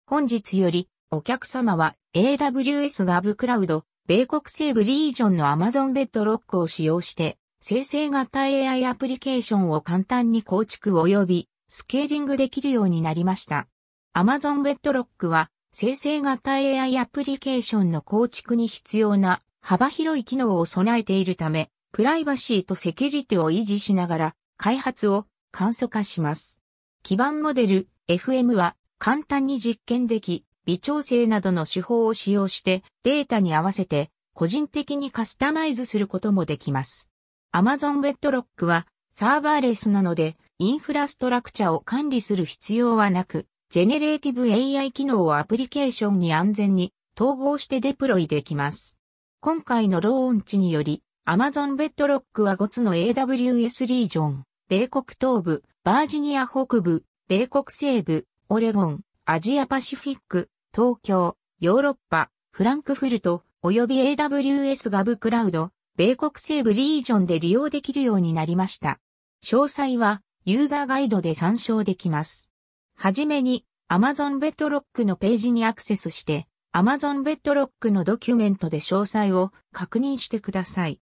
本日よりお客様は AWS GovCloud米国西部リージョンの Amazon Bedrock を使用して生成型 AI アプリケーションを簡単に構築及びスケーリングできるようになりました。Amazon Bedrock は生成型 AI アプリケーションの構築に必要な幅広い機能を備えているため、プライバシーとセキュリティを維持しながら開発を簡素化します。基盤モデル FM は簡単に実験でき、微調整などの手法を使用してデータに合わせて個人的にカスタマイズすることもできます。Amazon Bedrock はサーバーレスなのでインフラストラクチャを管理する必要はなく、ジェネレーティブ AI 機能をアプリケーションに安全に統合してデプロイできます。今回のローンチにより、Amazon Bedrockは5つの AWS リージョン、米国東部、バージニア北部、米国西部、オレゴン、アジアパシフィック、東京、ヨーロッパ、フランクフルト、及び AWS GovCloud、米国西部リージョンで利用できるようになりました。詳細はユーザーガイドで参照できます。はじめに Amazon Bedrock のページにアクセスして Amazon Bedrock のドキュメントで詳細を確認してください。